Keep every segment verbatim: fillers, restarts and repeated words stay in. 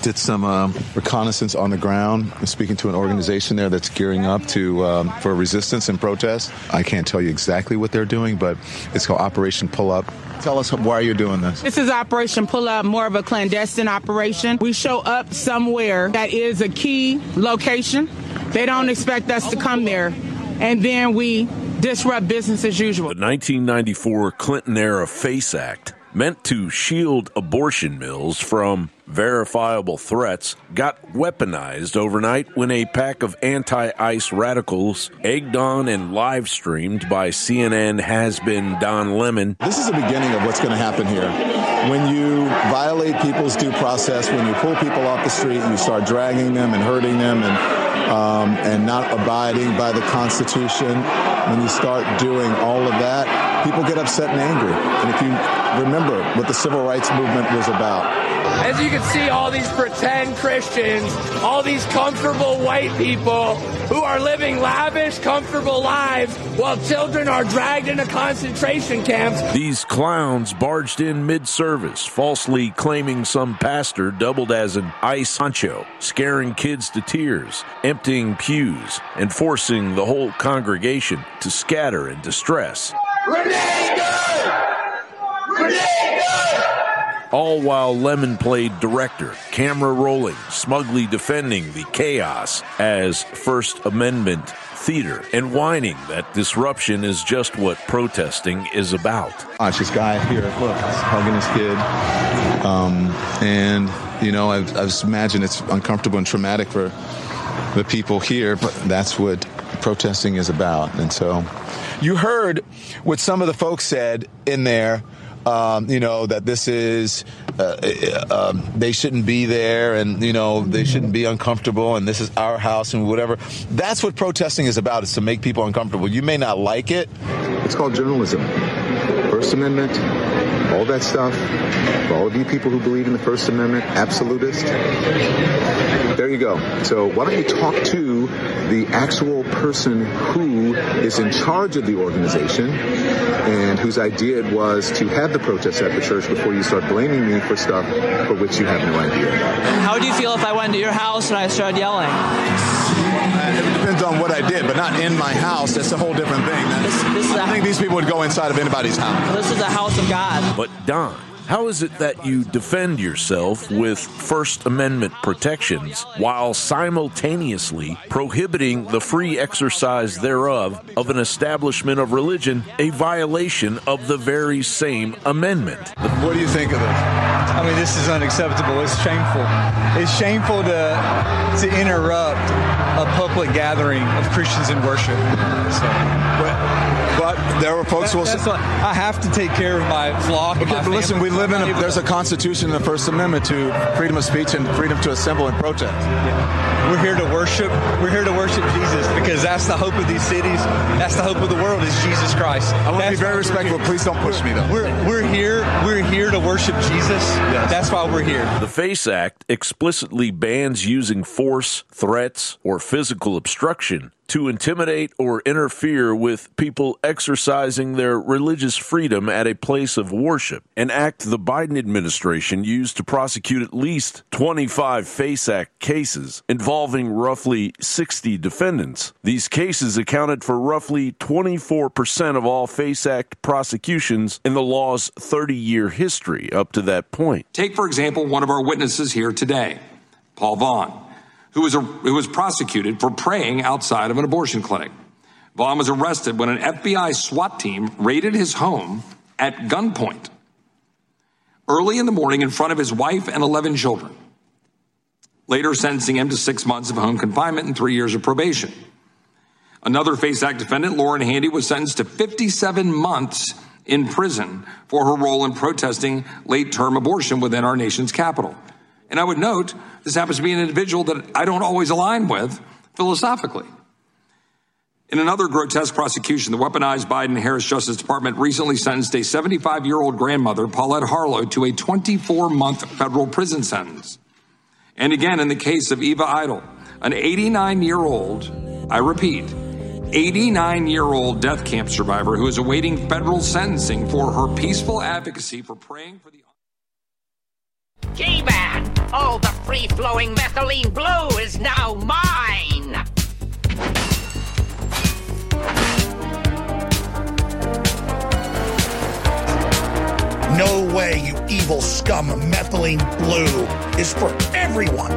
did some um, reconnaissance on the ground, speaking to an organization there that's gearing up to um, for resistance and protest. I can't tell you exactly what they're doing, but it's called Operation Pull Up. Tell us why you're doing this. This is Operation Pull Up, more of a clandestine operation. We show up somewhere that is a key location. They don't expect us to come there, and then we disrupt business as usual. The nineteen ninety-four Clinton-era FACE Act, meant to shield abortion mills from verifiable threats, got weaponized overnight when a pack of anti-ICE radicals, egged on and live-streamed by C N N has-been Don Lemon. This is the beginning of what's going to happen here. When you violate people's due process, when you pull people off the street, you start dragging them and hurting them and um, and not abiding by the Constitution, when you start doing all of that, people get upset and angry. And if you remember what the civil rights movement was about. As you can see, all these pretend Christians, all these comfortable white people who are living lavish, comfortable lives while children are dragged into concentration camps. These clowns barged in mid-service, falsely claiming some pastor doubled as an ICE honcho, scaring kids to tears, emptying pews, and forcing the whole congregation to scatter in distress. All while Lemon played director, camera rolling, smugly defending the chaos as First Amendment theater and whining that disruption is just what protesting is about. Watch this guy here, look, he's hugging his kid. Um, and, you know, I've, I've imagined it's uncomfortable and traumatic for the people here, but that's what protesting is about. And so you heard what some of the folks said in there. Um, you know, that this is, uh, uh, um, they shouldn't be there and, you know, they shouldn't be uncomfortable and this is our house and whatever. That's what protesting is about, is to make people uncomfortable. You may not like it. It's called journalism. First Amendment, all that stuff. For all of you people who believe in the First Amendment, absolutist, there you go. So why don't you talk to the actual person who is in charge of the organization and whose idea it was to have the protests at the church before you start blaming me for stuff for which you have no idea. How would you feel if I went to your house and I started yelling? Uh, it depends on what I did, but not in my house. That's a whole different thing. This, this I think these people would go inside of anybody's house. This is a house of God. But Don, how is it that you defend yourself with First Amendment protections while simultaneously prohibiting the free exercise thereof of an establishment of religion, a violation of the very same amendment? What do you think of this? I mean, this is unacceptable. It's shameful. It's shameful to to interrupt a public gathering of Christians in worship. So, but, but there were folks that, who will say, I have to take care of my flock. Okay, my but listen, we live in a, family. there's a constitution in the First Amendment to freedom of speech and freedom to assemble and protest. Yeah. We're here to worship. We're here to worship Jesus because that's the hope of these cities. That's the hope of the world is Jesus Christ. I want that's to be very respectful. Please don't push me, though. We're we're here. We're here to worship Jesus. Yes. That's why we're here. The FACE Act explicitly bans using force, threats, or physical obstruction to intimidate or interfere with people exercising their religious freedom at a place of worship, an act the Biden administration used to prosecute at least twenty-five FACE Act cases involving roughly sixty defendants. These cases accounted for roughly twenty-four percent of all FACE Act prosecutions in the law's thirty-year history up to that point. Take, for example, one of our witnesses here today, Paul Vaughn, who was, a, who was prosecuted for praying outside of an abortion clinic. Vaughn was arrested when an F B I SWAT team raided his home at gunpoint early in the morning in front of his wife and eleven children, later sentencing him to six months of home confinement and three years of probation. Another FACE Act defendant, Lauren Handy, was sentenced to fifty-seven months in prison for her role in protesting late-term abortion within our nation's capital. And I would note, this happens to be an individual that I don't always align with philosophically. In another grotesque prosecution, the weaponized Biden-Harris Justice Department recently sentenced a seventy-five-year-old grandmother, Paulette Harlow, to a twenty-four month federal prison sentence. And again, in the case of Eva Idle, an eighty-nine-year-old, I repeat, eighty-nine-year-old death camp survivor who is awaiting federal sentencing for her peaceful advocacy for praying for the... G-Man, All the free-flowing methylene blue is now mine! No way, you evil scum. Methylene blue is for everyone.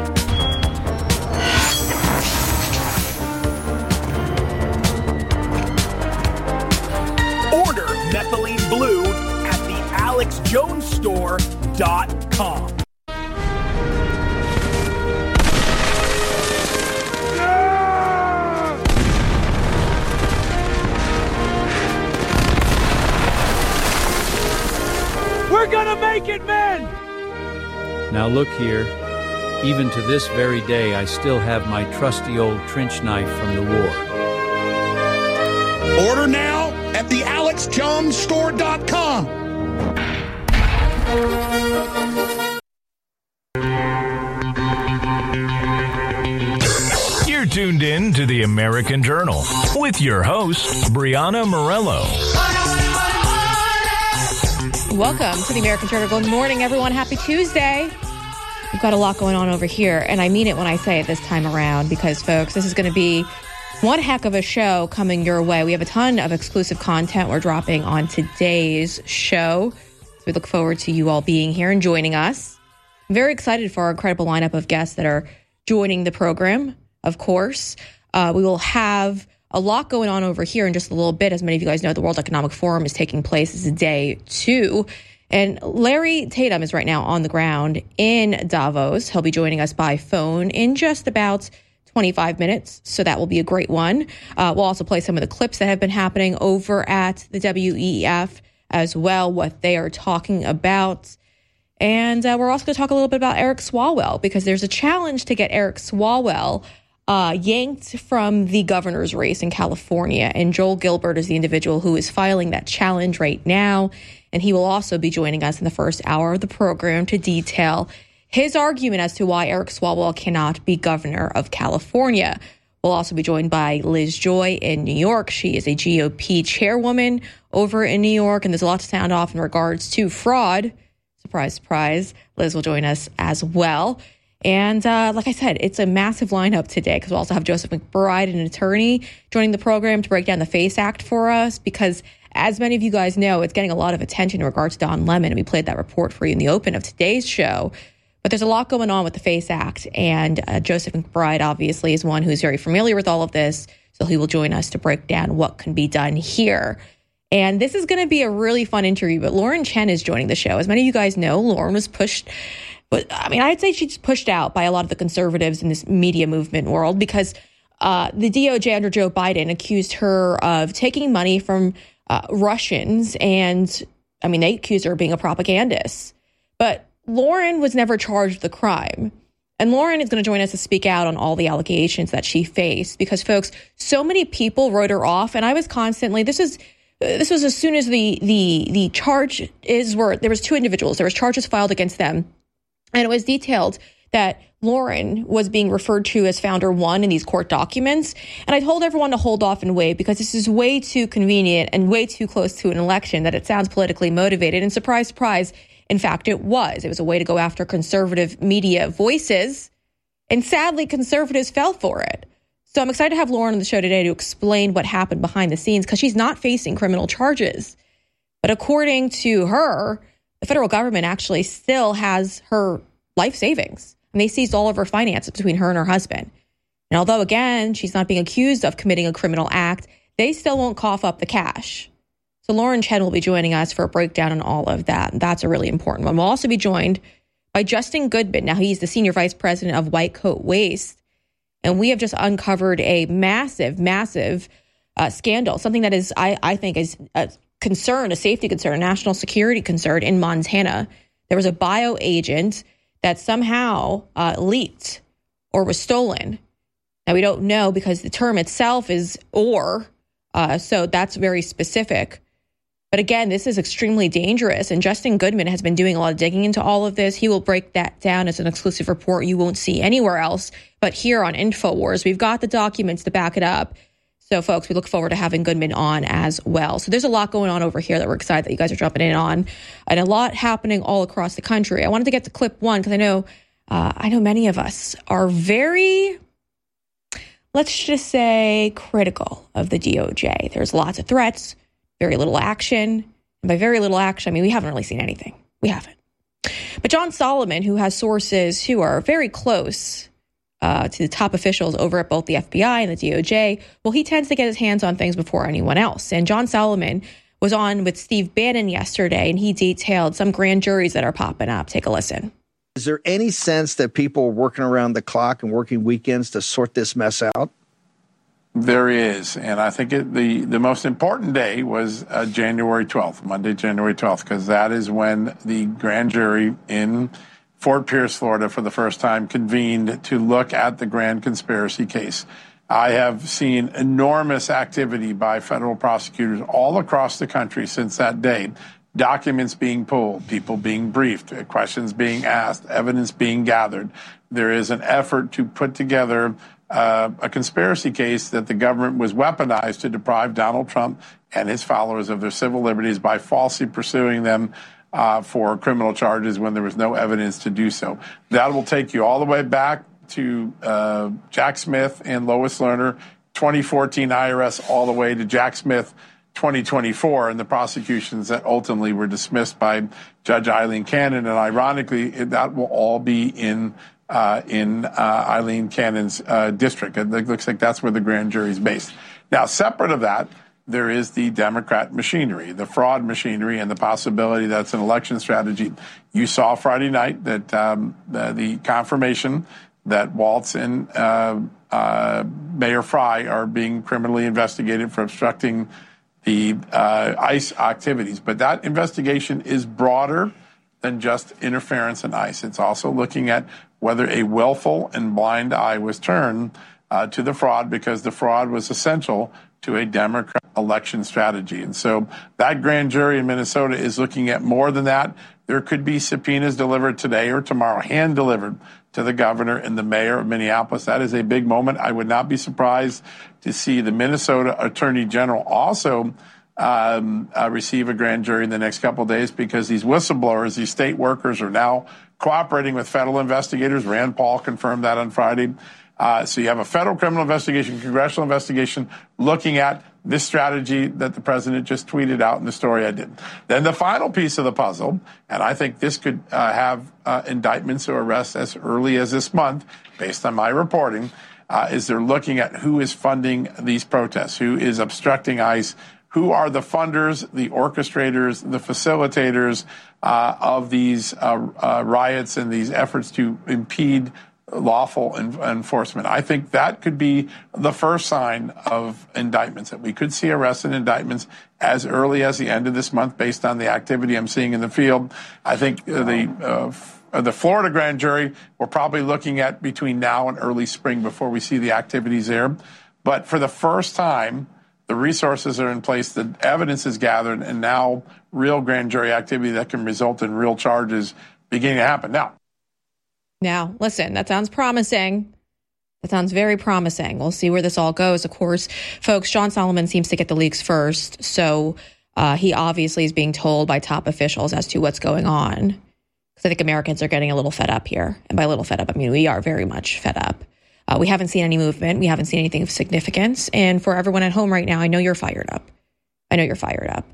Order methylene blue at the alex jones store dot com. We're gonna make it, men! Now look here. Even to this very day, I still have my trusty old trench knife from the war. Order now at the alex jones store dot com. You're tuned in to the American Journal with your host, Brianna Morello. Welcome to the American Journal. Good morning, everyone. Happy Tuesday. We've got a lot going on over here, and I mean it when I say it this time around because, folks, this is going to be one heck of a show coming your way. We have a ton of exclusive content we're dropping on today's show. So we look forward to you all being here and joining us. I'm very excited for our incredible lineup of guests that are joining the program, of course. Uh, we will have a lot going on over here in just a little bit. As many of you guys know, the World Economic Forum is taking place. This is day two. And Larry Tatum is right now on the ground in Davos. He'll be joining us by phone in just about twenty-five minutes. So that will be a great one. Uh, we'll also play some of the clips that have been happening over at the W E F as well, what they are talking about. And uh, we're also going to talk a little bit about Eric Swalwell, because there's a challenge to get Eric Swalwell Uh, yanked from the governor's race in California. And Joel Gilbert is the individual who is filing that challenge right now. And he will also be joining us in the first hour of the program to detail his argument as to why Eric Swalwell cannot be governor of California. We'll also be joined by Liz Joy in New York. She is a G O P chairwoman over in New York, and there's a lot to sound off in regards to fraud. Surprise, surprise. Liz will join us as well. And uh, like I said, it's a massive lineup today because we'll also have Joseph McBride, an attorney, joining the program to break down the FACE Act for us, because as many of you guys know, it's getting a lot of attention in regards to Don Lemon, and we played that report for you in the open of today's show. But there's a lot going on with the FACE Act, and uh, Joseph McBride obviously is one who's very familiar with all of this, so he will join us to break down what can be done here. And this is going to be a really fun interview, but Lauren Chen is joining the show. As many of you guys know, Lauren was pushed... But I mean, I'd say she's pushed out by a lot of the conservatives in this media movement world, because uh, the D O J under Joe Biden accused her of taking money from uh, Russians. And I mean, they accused her of being a propagandist. But Lauren was never charged with the crime. And Lauren is going to join us to speak out on all the allegations that she faced, because, folks, so many people wrote her off. And I was constantly, this is this was as soon as the the the charges were, there was two individuals, there was charges filed against them. And it was detailed that Lauren was being referred to as founder one in these court documents. And I told everyone to hold off and wait, because this is way too convenient and way too close to an election that it sounds politically motivated. And surprise, surprise, in fact, it was. It was a way to go after conservative media voices. And sadly, conservatives fell for it. So I'm excited to have Lauren on the show today to explain what happened behind the scenes, because she's not facing criminal charges. But according to her, the federal government actually still has her life savings, and they seized all of her finances between her and her husband. And although, again, she's not being accused of committing a criminal act, they still won't cough up the cash. So Lauren Chen will be joining us for a breakdown on all of that. And that's a really important one. We'll also be joined by Justin Goodman. Now, he's the senior vice president of White Coat Waste. And we have just uncovered a massive, massive uh, scandal, something that is, I, I think, is a concern, a safety concern, a national security concern in Montana. There was a bioagent that somehow uh, leaked or was stolen. Now, we don't know, because the term itself is or, uh, so that's very specific. But again, this is extremely dangerous, and Justin Goodman has been doing a lot of digging into all of this. He will break that down as an exclusive report you won't see anywhere else, but here on InfoWars. We've got the documents to back it up. So, folks, we look forward to having Goodman on as well. So there's a lot going on over here that we're excited that you guys are jumping in on, and a lot happening all across the country. I wanted to get to clip one because I know uh, I know many of us are very, let's just say, critical of the D O J. There's lots of threats, very little action. And by very little action, I mean, we haven't really seen anything. We haven't. But John Solomon, who has sources who are very close uh, to the top officials over at both the F B I and the D O J, well, he tends to get his hands on things before anyone else. And John Solomon was on with Steve Bannon yesterday, and he detailed some grand juries that are popping up. Take a listen. Is there any sense that people are working around the clock and working weekends to sort this mess out? There is, and I think it, the, the most important day was uh, January twelfth, Monday, January twelfth, because that is when the grand jury in Fort Pierce, Florida, for the first time convened to look at the grand conspiracy case. I have seen enormous activity by federal prosecutors all across the country since that day. Documents being pulled, people being briefed, questions being asked, evidence being gathered. There is an effort to put together Uh, a conspiracy case that the government was weaponized to deprive Donald Trump and his followers of their civil liberties by falsely pursuing them uh, for criminal charges when there was no evidence to do so. That will take you all the way back to uh, Jack Smith and Lois Lerner, twenty fourteen I R S, all the way to Jack Smith twenty twenty-four, and the prosecutions that ultimately were dismissed by Judge Eileen Cannon. And ironically, that will all be in Uh, in uh, Eileen Cannon's uh, district. It looks like that's where the grand jury is based. Now, separate of that, there is the Democrat machinery, the fraud machinery, and the possibility that's an election strategy. You saw Friday night that um, the, the confirmation that Waltz and uh, uh, Mayor Fry are being criminally investigated for obstructing the uh, ICE activities. But that investigation is broader than just interference in ICE. It's also looking at whether a willful and blind eye was turned uh, to the fraud, because the fraud was essential to a Democrat election strategy. And so that grand jury in Minnesota is looking at more than that. There could be subpoenas delivered today or tomorrow, hand delivered to the governor and the mayor of Minneapolis. That is a big moment. I would not be surprised to see the Minnesota Attorney General also Um, uh, receive a grand jury in the next couple of days, because these whistleblowers, these state workers, are now cooperating with federal investigators. Rand Paul confirmed that on Friday. Uh, so you have a federal criminal investigation, congressional investigation, looking at this strategy that the president just tweeted out in the story I did. Then the final piece of the puzzle, and I think this could uh, have uh, indictments or arrests as early as this month, based on my reporting, uh, is they're looking at who is funding these protests, who is obstructing ICE, who are the funders, the orchestrators, the facilitators uh, of these uh, uh, riots and these efforts to impede lawful en- enforcement. I think that could be the first sign of indictments, that we could see arrests and indictments as early as the end of this month based on the activity I'm seeing in the field. I think uh, the uh, f- uh, the Florida grand jury, we're probably looking at between now and early spring before we see the activities there. But for the first time, the resources are in place, the evidence is gathered, and now real grand jury activity that can result in real charges beginning to happen. Now, now, listen, that sounds promising. That sounds very promising. We'll see where this all goes. Of course, folks, John Solomon seems to get the leaks first, so uh, he obviously is being told by top officials as to what's going on. Because I think Americans are getting a little fed up here. And by a little fed up, I mean we are very much fed up. Uh, we haven't seen any movement. We haven't seen anything of significance. And for everyone at home right now, I know you're fired up. I know you're fired up.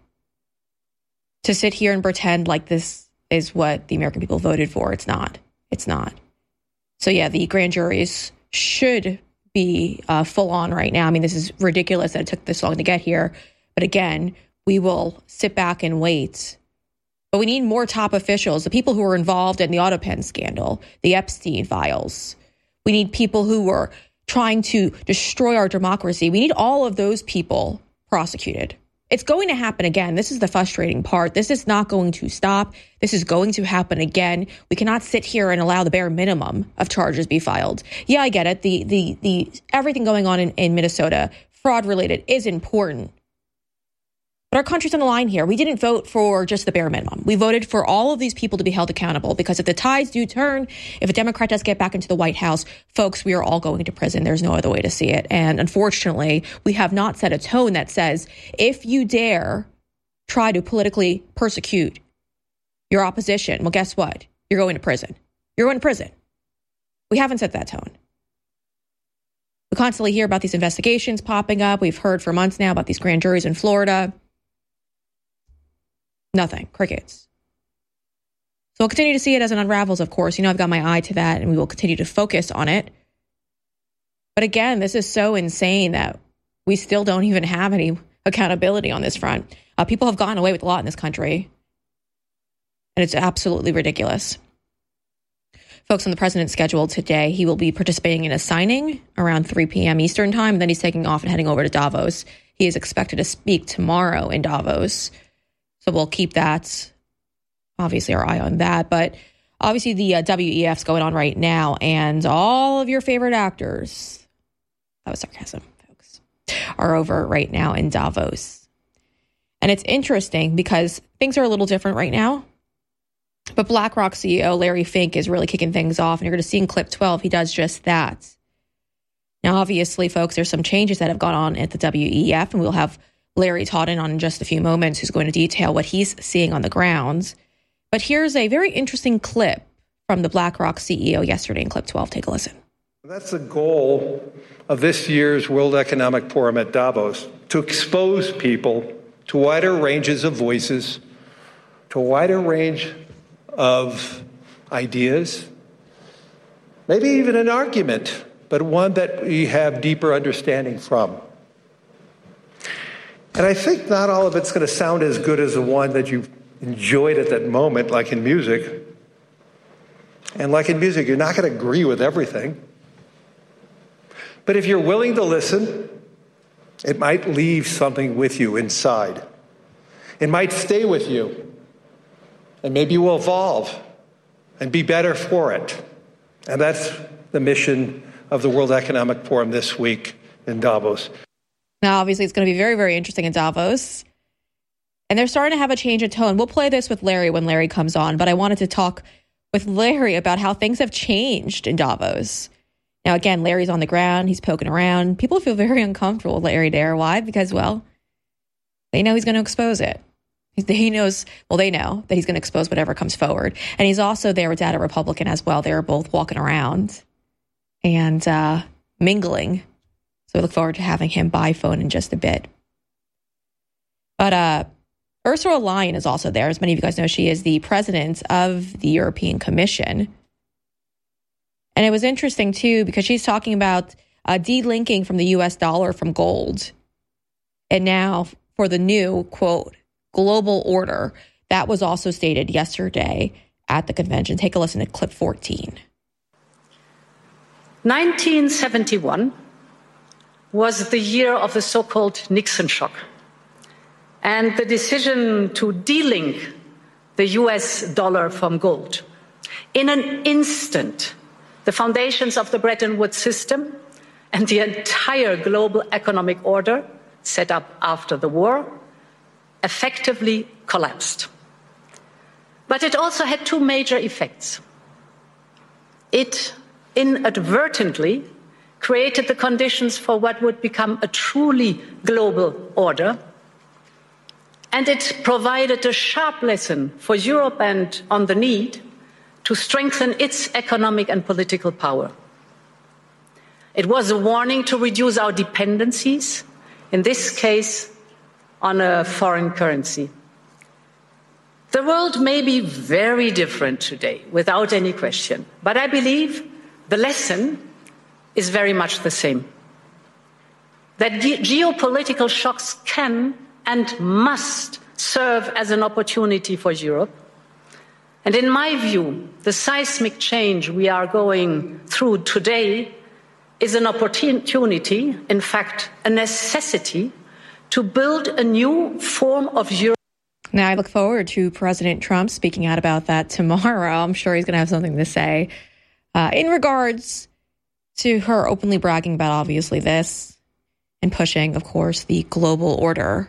To sit here and pretend like this is what the American people voted for, it's not. It's not. So yeah, the grand juries should be uh, full on right now. I mean, this is ridiculous that it took this long to get here. But again, we will sit back and wait. But we need more top officials, the people who were involved in the AutoPen scandal, the Epstein files. We need people who were trying to destroy our democracy. We need all of those people prosecuted. It's going to happen again. This is the frustrating part. This is not going to stop. This is going to happen again. We cannot sit here and allow the bare minimum of charges be filed. Yeah, I get it. The the the everything going on in, in Minnesota, fraud related, is important. But our country's on the line here. We didn't vote for just the bare minimum. We voted for all of these people to be held accountable, because if the tides do turn, if a Democrat does get back into the White House, folks, we are all going to prison. There's no other way to see it. And unfortunately, we have not set a tone that says, if you dare try to politically persecute your opposition, well, guess what? You're going to prison. You're going to prison. We haven't set that tone. We constantly hear about these investigations popping up. We've heard for months now about these grand juries in Florida. Nothing. Crickets. So we'll continue to see it as it unravels, of course. You know, I've got my eye to that, and we will continue to focus on it. But again, this is so insane that we still don't even have any accountability on this front. Uh, people have gotten away with a lot in this country, and it's absolutely ridiculous. Folks, on the president's schedule today, he will be participating in a signing around three p.m. Eastern time, and then he's taking off and heading over to Davos. He is expected to speak tomorrow in Davos, so we'll keep that, obviously, our eye on that. But obviously, the uh, W E F's going on right now, and all of your favorite actors, that was sarcasm, folks, are over right now in Davos. And it's interesting because things are a little different right now. But BlackRock C E O Larry Fink is really kicking things off, and you're going to see in clip twelve, he does just that. Now, obviously, folks, there's some changes that have gone on at the W E F, and we'll have Larry Taudin on in just a few moments, who's going to detail what he's seeing on the ground. But here's a very interesting clip from the BlackRock C E O yesterday in clip twelve. Take a listen. That's the goal of this year's World Economic Forum at Davos, to expose people to wider ranges of voices, to a wider range of ideas, maybe even an argument, but one that we have deeper understanding from. And I think not all of it's going to sound as good as the one that you enjoyed at that moment, like in music. And like in music, you're not going to agree with everything. But if you're willing to listen, it might leave something with you inside. It might stay with you. And maybe you will evolve and be better for it. And that's the mission of the World Economic Forum this week in Davos. Now, obviously, it's going to be very, very interesting in Davos. And they're starting to have a change in tone. We'll play this with Larry when Larry comes on. But I wanted to talk with Larry about how things have changed in Davos. Now, again, Larry's on the ground. He's poking around. People feel very uncomfortable with Larry there. Why? Because, well, they know he's going to expose it. He knows, well, they know that he's going to expose whatever comes forward. And he's also there with Data Republican as well. They're both walking around and uh, mingling. So we look forward to having him by phone in just a bit. But uh, Ursula Leyen is also there. As many of you guys know, she is the president of the European Commission. And it was interesting, too, because she's talking about uh, delinking from the U S dollar from gold. And now for the new, quote, global order. That was also stated yesterday at the convention. Take a listen to clip fourteen. nineteen seventy-one was the year of the so-called Nixon shock. And the decision to delink the U S dollar from gold. In an instant, the foundations of the Bretton Woods system and the entire global economic order set up after the war effectively collapsed. But it also had two major effects. It inadvertently created the conditions for what would become a truly global order, and it provided a sharp lesson for Europe and on the need to strengthen its economic and political power. It was a warning to reduce our dependencies, in this case, on a foreign currency. The world may be very different today, without any question, but I believe the lesson is very much the same. That ge- geopolitical shocks can and must serve as an opportunity for Europe. And in my view, the seismic change we are going through today is an opportunity, in fact, a necessity, to build a new form of Europe. Now, I look forward to President Trump speaking out about that tomorrow. I'm sure he's going to have something to say uh, in regards to her openly bragging about, obviously, this and pushing, of course, the global order,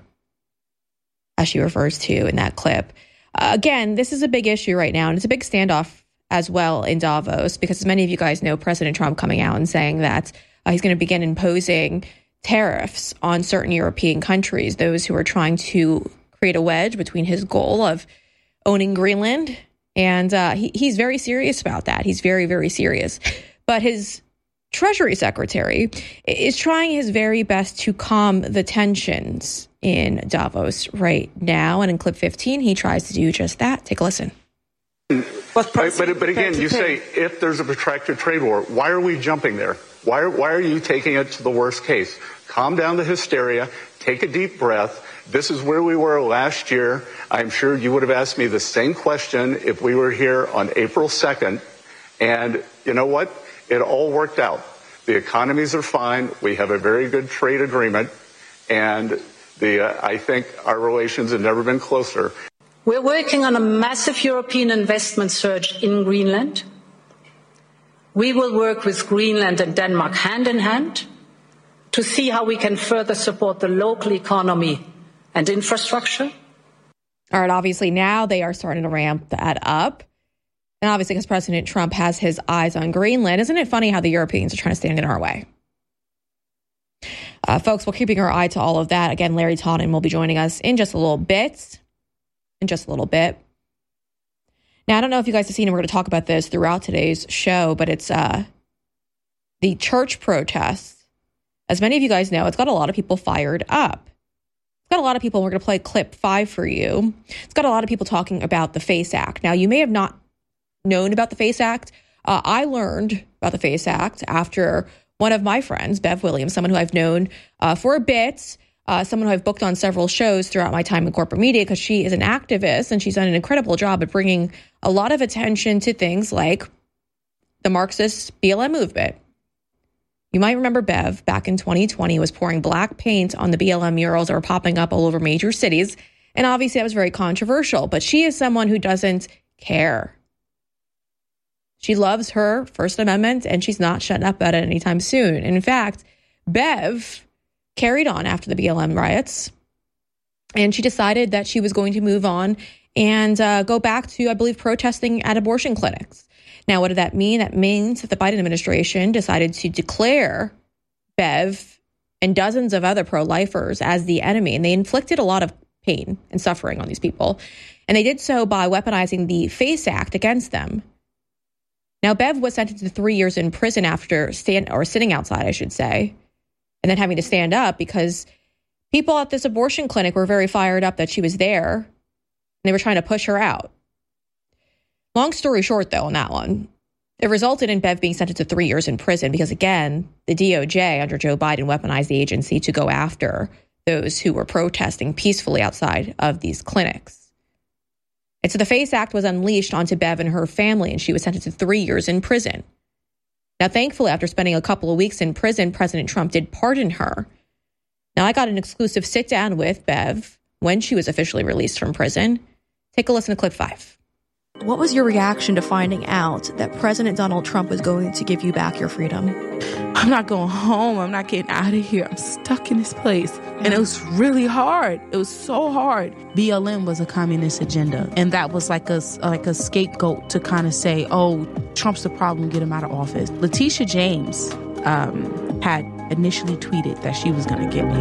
as she refers to in that clip. Uh, again, this is a big issue right now, and it's a big standoff as well in Davos, because as many of you guys know, President Trump coming out and saying that uh, he's going to begin imposing tariffs on certain European countries, those who are trying to create a wedge between his goal of owning Greenland. And uh, he, he's very serious about that. He's very, very serious. But his Treasury Secretary is trying his very best to calm the tensions in Davos right now. And in clip fifteen, he tries to do just that. Take a listen. But, but, but again, you say if there's a protracted trade war, why are we jumping there? Why are, why are you taking it to the worst case? Calm down the hysteria. Take a deep breath. This is where we were last year. I'm sure you would have asked me the same question if we were here on April second. And you know what? It all worked out. The economies are fine. We have a very good trade agreement. And the uh, I think our relations have never been closer. We're working on a massive European investment surge in Greenland. We will work with Greenland and Denmark hand in hand to see how we can further support the local economy and infrastructure. All right, obviously now they are starting to ramp that up. And obviously because President Trump has his eyes on Greenland, isn't it funny how the Europeans are trying to stand in our way? Uh, folks, we're keeping our eye to all of that. Again, Larry Taunton will be joining us in just a little bit. In just a little bit. Now, I don't know if you guys have seen, and we're going to talk about this throughout today's show, but it's uh, the church protests. As many of you guys know, it's got a lot of people fired up. It's got a lot of people, and we're going to play clip five for you. It's got a lot of people talking about the FACE Act. Now, you may have not known about the FACE Act. Uh, I learned about the FACE Act after one of my friends, Bev Williams, someone who I've known uh, for a bit, Uh, someone who I've booked on several shows throughout my time in corporate media because she is an activist and she's done an incredible job at bringing a lot of attention to things like the Marxist B L M movement. You might remember Bev back in twenty twenty was pouring black paint on the B L M murals that were popping up all over major cities. And obviously that was very controversial, but she is someone who doesn't care. She loves her First Amendment and she's not shutting up about it anytime soon. And in fact, Bev carried on after the B L M riots, and she decided that she was going to move on and uh, go back to, I believe, protesting at abortion clinics. Now, what did that mean? That means that the Biden administration decided to declare Bev and dozens of other pro-lifers as the enemy, and they inflicted a lot of pain and suffering on these people, and they did so by weaponizing the FACE Act against them. Now, Bev was sentenced to three years in prison after stand or sitting outside, I should say, and then having to stand up because people at this abortion clinic were very fired up that she was there and they were trying to push her out. Long story short, though, on that one, it resulted in Bev being sentenced to three years in prison because, again, the D O J under Joe Biden weaponized the agency to go after those who were protesting peacefully outside of these clinics. And so the FACE Act was unleashed onto Bev and her family, and she was sentenced to three years in prison. Now, thankfully, after spending a couple of weeks in prison, President Trump did pardon her. Now, I got an exclusive sit down with Bev when she was officially released from prison. Take a listen to clip five. What was your reaction to finding out that President Donald Trump was going to give you back your freedom? I'm not going home. I'm not getting out of here. I'm stuck in this place. And it was really hard. It was so hard. B L M was a communist agenda. And that was like a, like a scapegoat to kind of say, oh, Trump's the problem, get him out of office. Letitia James um, had initially tweeted that she was going to get me.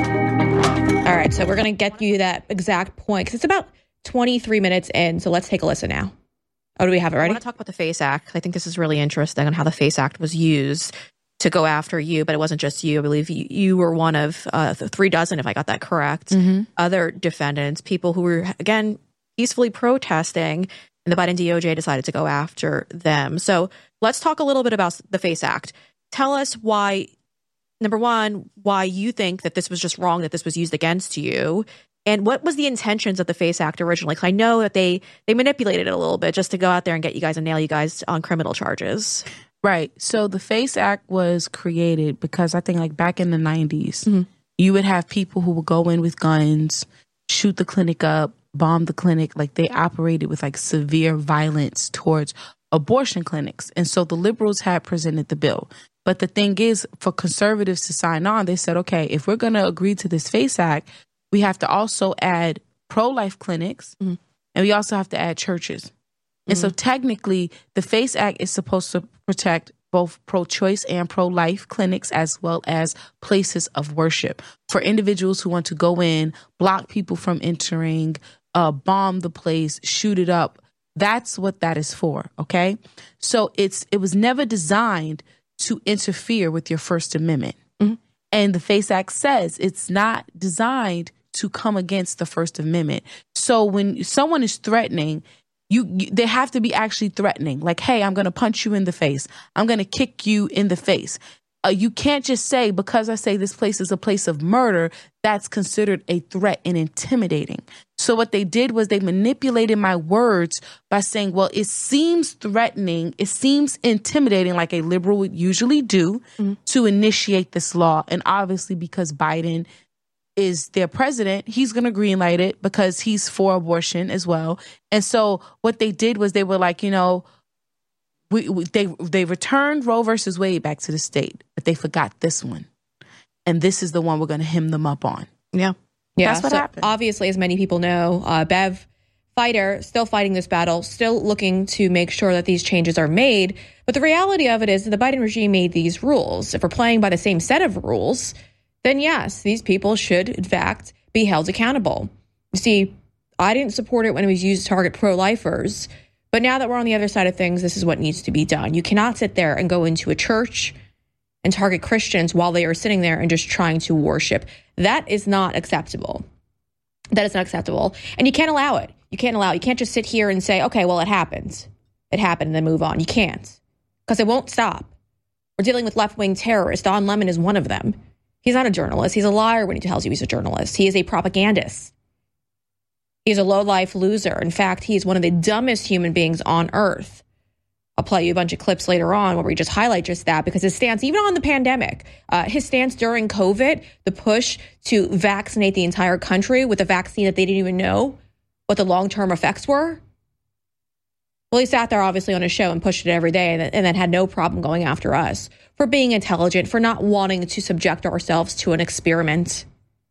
All right, so we're going to get you that exact point because it's about twenty-three minutes in. So let's take a listen now. Oh, do we have it ready? I want to talk about the FACE Act. I think this is really interesting on how the FACE Act was used to go after you, but it wasn't just you. I believe you, you were one of uh, three dozen, if I got that correct, mm-hmm. other defendants, people who were, again, peacefully protesting, and the Biden D O J decided to go after them. So let's talk a little bit about the FACE Act. Tell us why, number one, why you think that this was just wrong, that this was used against you. And what was the intentions of the FACE Act originally? Because I know that they they manipulated it a little bit just to go out there and get you guys and nail you guys on criminal charges. Right. So the FACE Act was created because I think like back in the nineties, mm-hmm. you would have people who would go in with guns, shoot the clinic up, bomb the clinic. Like they operated with like severe violence towards abortion clinics. And so the liberals had presented the bill. But the thing is, for conservatives to sign on, they said, okay, if we're going to agree to this FACE Act, we have to also add pro-life clinics, mm-hmm. and we also have to add churches. Mm-hmm. And so technically, the FACE Act is supposed to protect both pro-choice and pro-life clinics as well as places of worship for individuals who want to go in, block people from entering, uh, bomb the place, shoot it up. That's what that is for, okay? So it's it was never designed to interfere with your First Amendment. Mm-hmm. And the FACE Act says it's not designed to come against the First Amendment. So when someone is threatening, you, you they have to be actually threatening. Like, hey, I'm going to punch you in the face. I'm going to kick you in the face. Uh, you can't just say, because I say this place is a place of murder, that's considered a threat and intimidating. So what they did was they manipulated my words by saying, well, it seems threatening, it seems intimidating, like a liberal would usually do, mm-hmm. to initiate this law. And obviously because Biden is their president, he's going to greenlight it because he's for abortion as well. And so what they did was they were like, you know, We, we, they they returned Roe versus Wade back to the state, but they forgot this one. And this is the one we're going to hem them up on. Yeah. Yeah. That's what so happened. Obviously, as many people know, uh, Bev fighter, still fighting this battle, still looking to make sure that these changes are made. But the reality of it is that the Biden regime made these rules. If we're playing by the same set of rules, then yes, these people should, in fact, be held accountable. You see, I didn't support it when it was used to target pro-lifers. But now that we're on the other side of things, this is what needs to be done. You cannot sit there and go into a church and target Christians while they are sitting there and just trying to worship. That is not acceptable. That is not acceptable. And you can't allow it. You can't allow it. You can't just sit here and say, okay, well, it happened. It happened and then move on. You can't. Because it won't stop. We're dealing with left-wing terrorists. Don Lemon is one of them. He's not a journalist. He's a liar when he tells you he's a journalist. He is a propagandist. He's a low-life loser. In fact, he's one of the dumbest human beings on earth. I'll play you a bunch of clips later on where we just highlight just that, because his stance, even on the pandemic, uh, his stance during COVID, the push to vaccinate the entire country with a vaccine that they didn't even know what the long-term effects were. Well, he sat there obviously on his show and pushed it every day, and, and then had no problem going after us for being intelligent, for not wanting to subject ourselves to an experiment.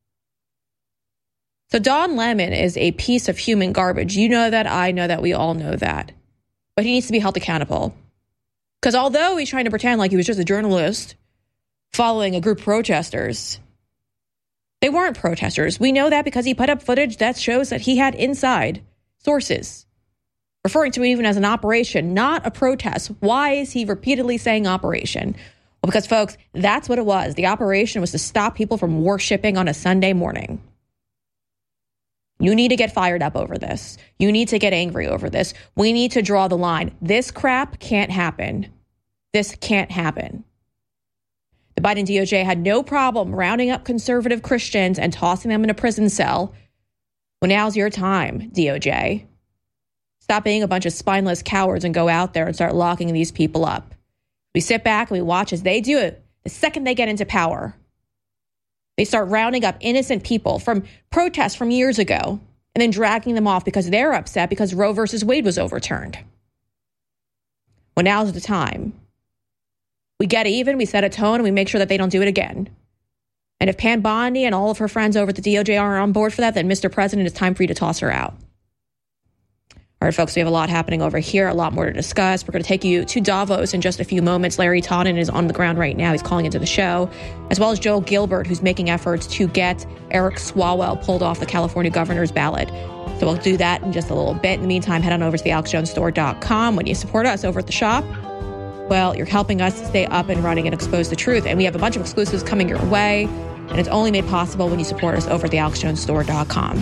So Don Lemon is a piece of human garbage. You know that. I know that. We all know that. But he needs to be held accountable. Because although he's trying to pretend like he was just a journalist following a group of protesters, they weren't protesters. We know that because he put up footage that shows that he had inside sources, referring to it even as an operation, not a protest. Why is he repeatedly saying operation? Well, because, folks, that's what it was. The operation was to stop people from worshiping on a Sunday morning. You need to get fired up over this. You need to get angry over this. We need to draw the line. This crap can't happen. This can't happen. The Biden D O J had no problem rounding up conservative Christians and tossing them in a prison cell. Well, now's your time, D O J. Stop being a bunch of spineless cowards and go out there and start locking these people up. We sit back and we watch as they do it. The second they get into power, they start rounding up innocent people from protests from years ago and then dragging them off because they're upset because Roe versus Wade was overturned. Well, now's the time. We get even, we set a tone, and we make sure that they don't do it again. And if Pam Bondi and all of her friends over at the D O J are on board for that, then Mister President, it's time for you to toss her out. All right, folks, we have a lot happening over here, a lot more to discuss. We're going to take you to Davos in just a few moments. Larry Taunton is on the ground right now. He's calling into the show, as well as Joel Gilbert, who's making efforts to get Eric Swalwell pulled off the California governor's ballot. So we'll do that in just a little bit. In the meantime, head on over to the alex jones store dot com. When you support us over at the shop, well, you're helping us to stay up and running and expose the truth. And we have a bunch of exclusives coming your way, and it's only made possible when you support us over at the alex jones store dot com.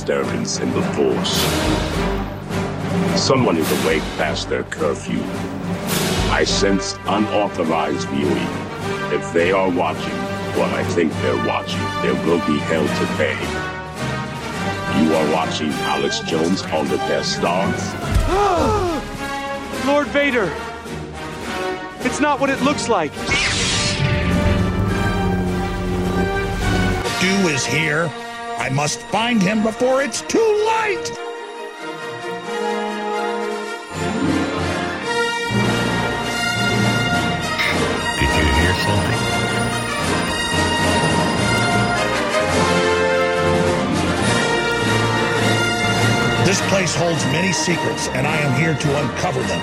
disturbance in the force. Someone is awake past their curfew. I sense unauthorized viewing. If they are watching what I think they're watching, there will be hell to pay. You are watching Alex Jones on the Death Star. Lord Vader! It's not what it looks like. Dew is here. I must find him before it's too late! Did you hear something? This place holds many secrets, and I am here to uncover them.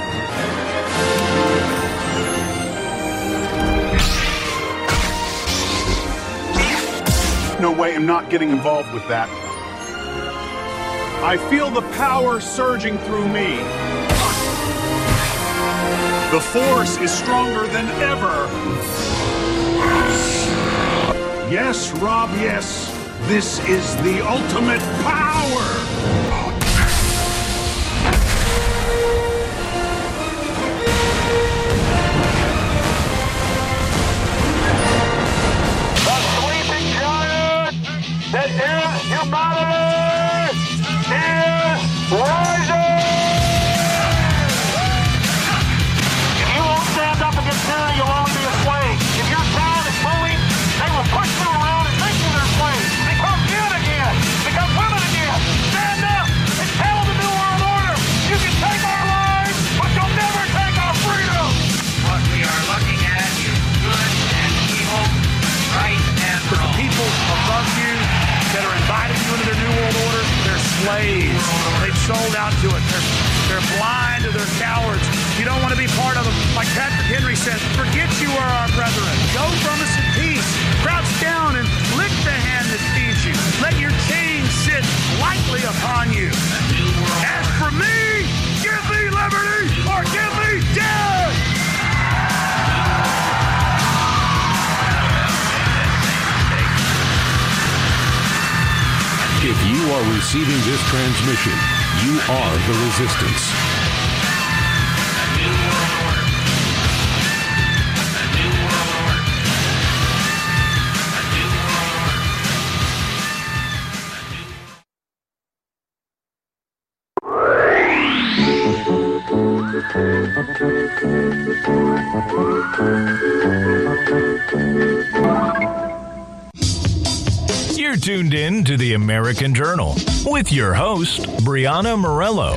No way, I'm not getting involved with that. I feel the power surging through me. The Force is stronger than ever. Yes, Rob, yes. This is the ultimate power. That is humanity is rising! If you won't stand up against tyranny, you'll only be a slave. If your town is bullied, they will push you around and make you their slave. Become men again. Become women again. Stand up and tell the New World Order, you can take our lives, but you'll never take our freedom. What we are looking at is good and evil, right and wrong. The people above you that are inviting you into their New World Order, they're slaves. They've sold out to it. They're, they're blind or they're cowards. You don't want to be part of them. Like Patrick Henry said, forget you are our brethren. Go from us in peace. Crouch down and lick the hand that feeds you. Let your chains sit lightly upon you. As for me, give me liberty or give me death! If you are receiving this transmission, you are the resistance. You're tuned in to the American Journal with your host, Brianna Morello.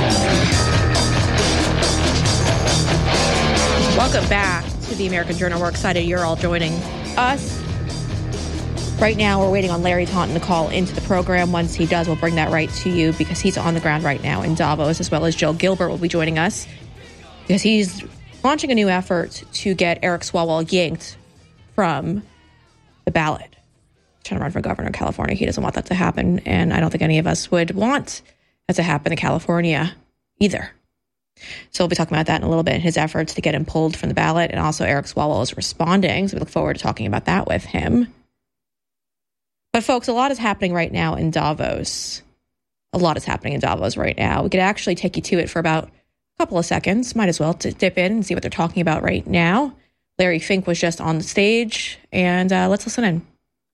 Welcome back to the American Journal. We're excited you're all joining us. Right now, we're waiting on Larry Taunton to call into the program. Once he does, we'll bring that right to you because he's on the ground right now in Davos, as well as Joe Gilbert will be joining us because he's launching a new effort to get Eric Swalwell yanked from the ballot. Trying to run for governor of California. He doesn't want that to happen, and I don't think any of us would want that to happen in California either. So we'll be talking about that in a little bit, his efforts to get him pulled from the ballot, and also Eric Swalwell is responding, so we look forward to talking about that with him. But folks, a lot is happening right now in Davos. A lot is happening in Davos right now. We could actually take you to it for about a couple of seconds. Might as well to dip in and see what they're talking about right now. Larry Fink was just on the stage, and uh, let's listen in.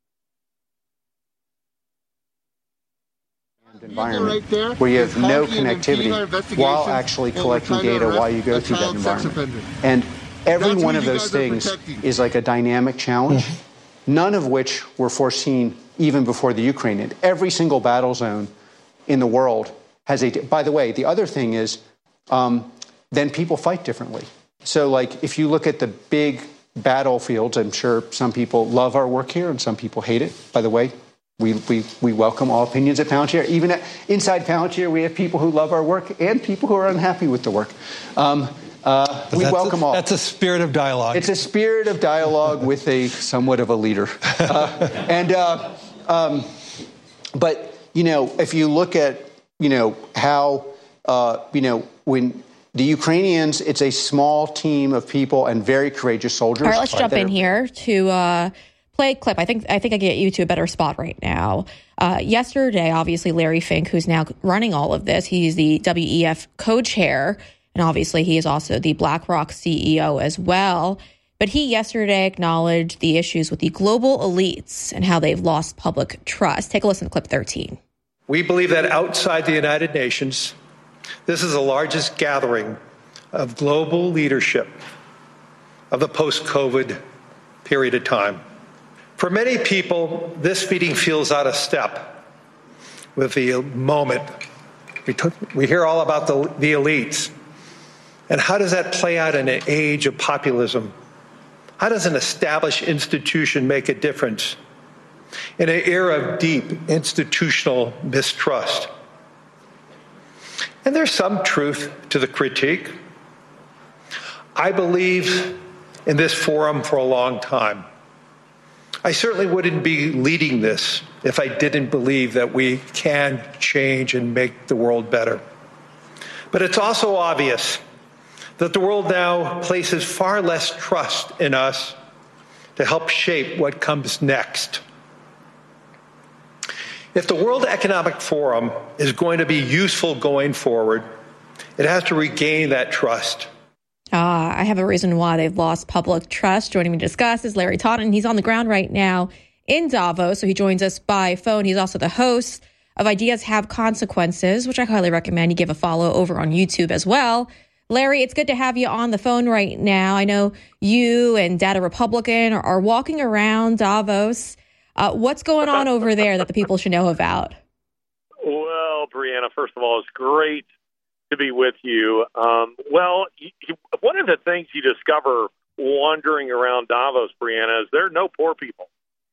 Environment right where you have no connectivity while actually collecting data while you go through that environment. And every That's one of those things is like a dynamic challenge, mm-hmm. none of which were foreseen even before the Ukraine. And every single battle zone in the world has a, by the way, the other thing is um, then people fight differently. So like if you look at the big battlefields, I'm sure some people love our work here and some people hate it, by the way. We, we we welcome all opinions at Palantir. Even at, inside Palantir, we have people who love our work and people who are unhappy with the work. Um, uh, we welcome a, all. That's a spirit of dialogue. It's a spirit of dialogue with a somewhat of a leader. Uh, and uh, um, but you know, if you look at you know how uh, you know when the Ukrainians, it's a small team of people and very courageous soldiers. All right, let's jump in here to. Uh, play a clip. I think I think I get you to a better spot right now. Uh, yesterday, obviously, Larry Fink, who's now running all of this, he's the W E F co-chair, and obviously he is also the BlackRock C E O as well. But he yesterday acknowledged the issues with the global elites and how they've lost public trust. Take a listen to clip thirteen. We believe that outside the United Nations, this is the largest gathering of global leadership of the post-COVID period of time. For many people, this meeting feels out of step with the moment. We, took, we hear all about the, the elites. And how does that play out in an age of populism? How does an established institution make a difference in an era of deep institutional mistrust? And there's some truth to the critique. I believe in this forum for a long time. I certainly wouldn't be leading this if I didn't believe that we can change and make the world better. But it's also obvious that the world now places far less trust in us to help shape what comes next. If the World Economic Forum is going to be useful going forward, it has to regain that trust. Ah, I have a reason why they've lost public trust. Joining me to discuss is Larry Taunton. He's on the ground right now in Davos, so he joins us by phone. He's also the host of Ideas Have Consequences, which I highly recommend you give a follow over on YouTube as well. Larry, it's good to have you on the phone right now. I know you and Data Republican are, are walking around Davos. Uh, what's going on over there that the people should know about? Well, Brianna, first of all, it's great to be with you. Um, well, you, you, one of the things you discover wandering around Davos, Brianna, is there are no poor people.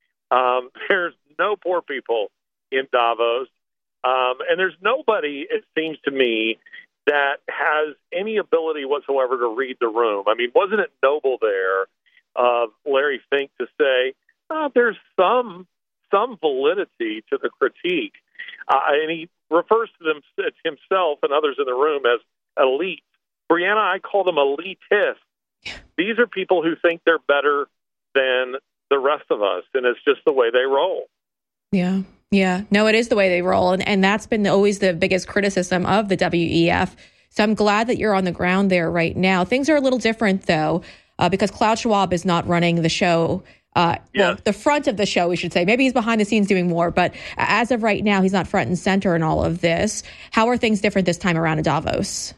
Um, there's no poor people in Davos. Um, and there's nobody, it seems to me, that has any ability whatsoever to read the room. I mean, wasn't it noble there of uh, Larry Fink to say, oh, there's some some validity to the critique. Uh, and he refers to them, himself and others in the room as elite. Brianna, I call them elitists. These are people who think they're better than the rest of us, and it's just the way they roll. Yeah, yeah. No, it is the way they roll, and, and that's been always the biggest criticism of the W E F. So I'm glad that you're on the ground there right now. Things are a little different, though, uh, because Klaus Schwab is not running the show. Uh, yes. Well, the front of the show, we should say. Maybe he's behind the scenes doing more, but as of right now, he's not front and center in all of this. How are things different this time around in Davos?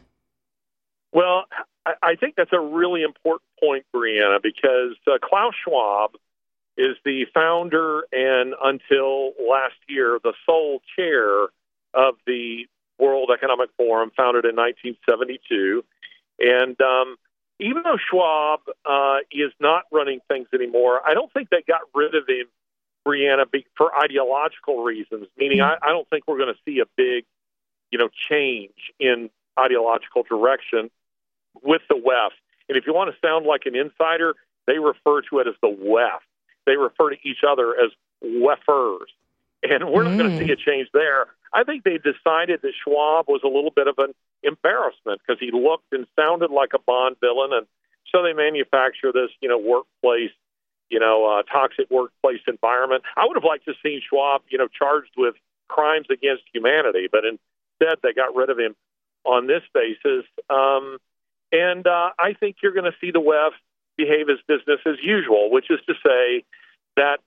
Well, I think that's a really important point, Brianna, because uh, Klaus Schwab is the founder and until last year, the sole chair of the World Economic Forum, founded in nineteen seventy-two. And um, even though Schwab uh, is not running things anymore, I don't think they got rid of him, Brianna, for ideological reasons, meaning I, I don't think we're going to see a big, you know, change in ideological direction with the W E F. And if you want to sound like an insider, they refer to it as the W E F. They refer to each other as WEFers. And we're not mm. going to see a change there. I think they decided that Schwab was a little bit of an embarrassment because he looked and sounded like a Bond villain. And so they manufacture this, you know, workplace, you know, uh, toxic workplace environment. I would have liked to have seen Schwab, you know, charged with crimes against humanity. But instead, they got rid of him on this basis. Um, and uh, I think you're going to see the W E F behave as business as usual, which is to say that